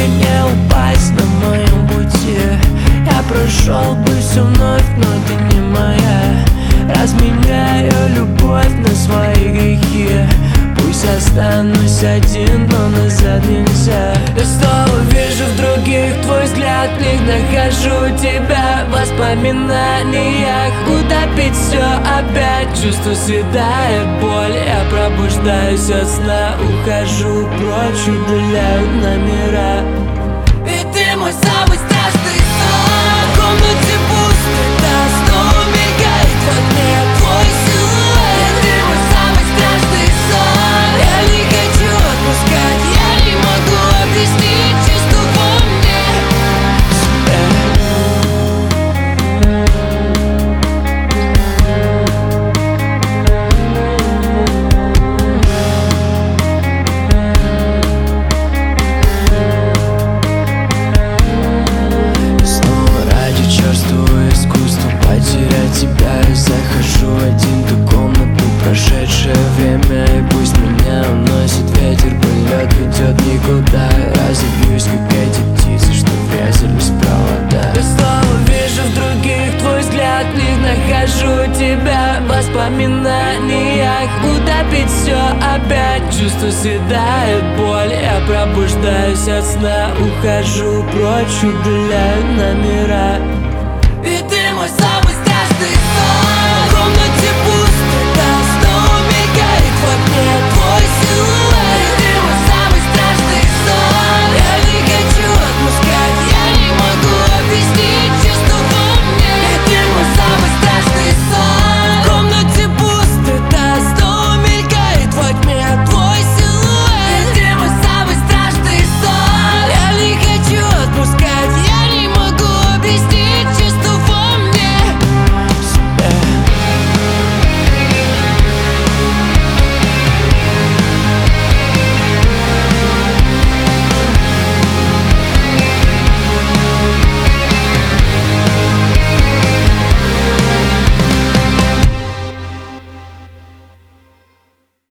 мне не упасть на моем пути. Я прошел бы все вновь, но ты не моя. Разменяю любовь на свои грехи. Пусть останусь один, но назад нельзя. Я снова вижу в других твой взгляд, в них нахожу тебя в воспоминаниях. Утопить все опять, чувство съедает боль. Я пробуждаюсь от сна, ухожу прочь, удаляю номера. И ты мой самый страшный сон. В комнате пусто, да снова мигает во мне твой силуэт. Ты мой самый страшный сон. Я не хочу отпускать, я не могу объяснить чувство во мне. Снова ради черствого искусства потерять тебя. Я захожу один в ту комнату, прошедшее время. И пусть меня уносит ветер, полет ведет никуда. Разобьюсь, как эти птицы, что врезались в провода. Я снова вижу в других твой взгляд, в них нахожу тебя в воспоминаниях. Утопить все опять, чувство съедает боль. Я пробуждаюсь от сна, ухожу прочь, удаляю номера. И ты мой самый страшный сон.